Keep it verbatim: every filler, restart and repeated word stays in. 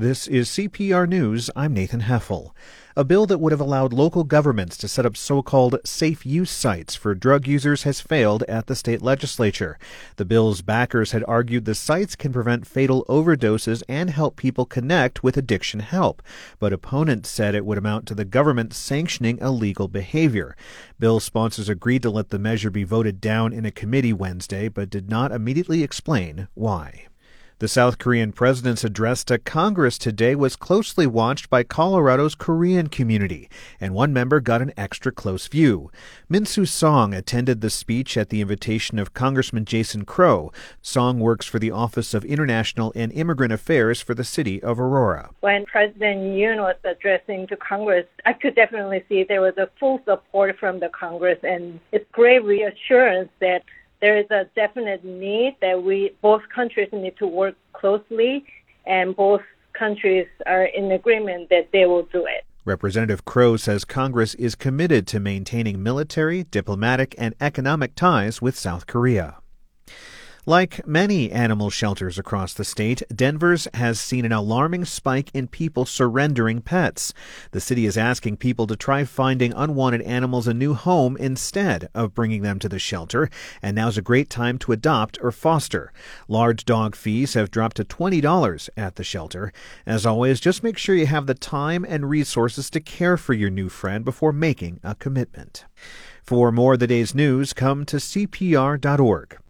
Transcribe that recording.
This is C P R News. I'm Nathan Heffel. A bill that would have allowed local governments to set up so-called safe use sites for drug users has failed at the state legislature. The bill's backers had argued the sites can prevent fatal overdoses and help people connect with addiction help, but opponents said it would amount to the government sanctioning illegal behavior. Bill sponsors agreed to let the measure be voted down in a committee Wednesday, but did not immediately explain why. The South Korean president's address to Congress today was closely watched by Colorado's Korean community, and one member got an extra close view. Min-Soo Song attended the speech at the invitation of Congressman Jason Crow. Song works for the Office of International and Immigrant Affairs for the city of Aurora. When President Yoon was addressing to Congress, I could definitely see there was a full support from the Congress, and it's great reassurance that there is a definite need that we both countries need to work closely, and both countries are in agreement that they will do it. Representative Crow says Congress is committed to maintaining military, diplomatic, and economic ties with South Korea. Like many animal shelters across the state, Denver's has seen an alarming spike in people surrendering pets. The city is asking people to try finding unwanted animals a new home instead of bringing them to the shelter, and now's a great time to adopt or foster. Large dog fees have dropped to twenty dollars at the shelter. As always, just make sure you have the time and resources to care for your new friend before making a commitment. For more of the day's news, come to C P R dot org.